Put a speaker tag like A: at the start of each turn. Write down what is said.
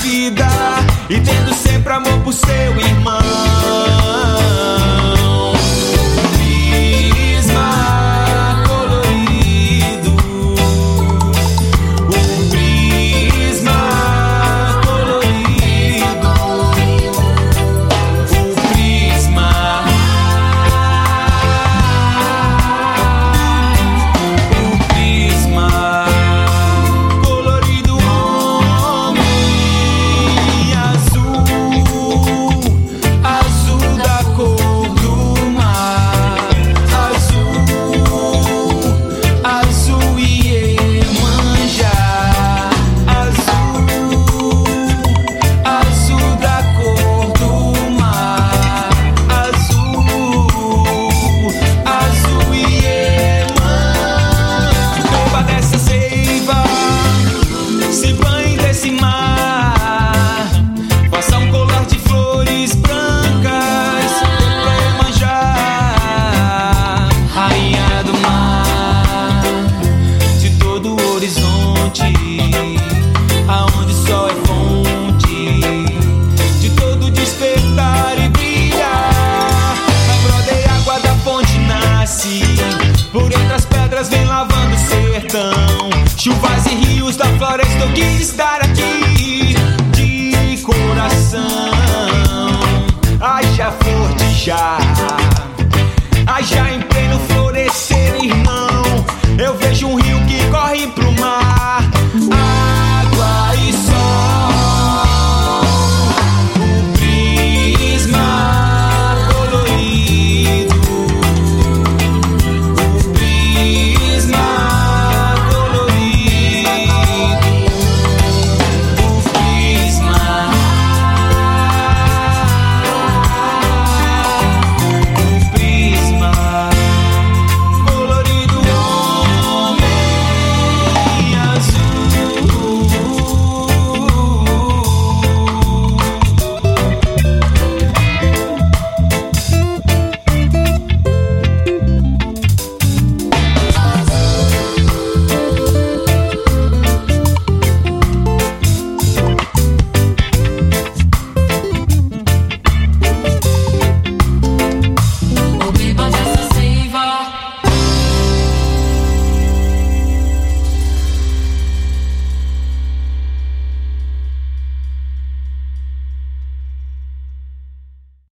A: vida e tendo sempre amor por seu irmão. Aonde o sol é fonte de todo despertar e brilhar. Vai broder água da fonte nasce, por entre as pedras vem lavando o sertão. Chuvas e rios da floresta, eu quis estar aqui de coração. Haja flor de chá.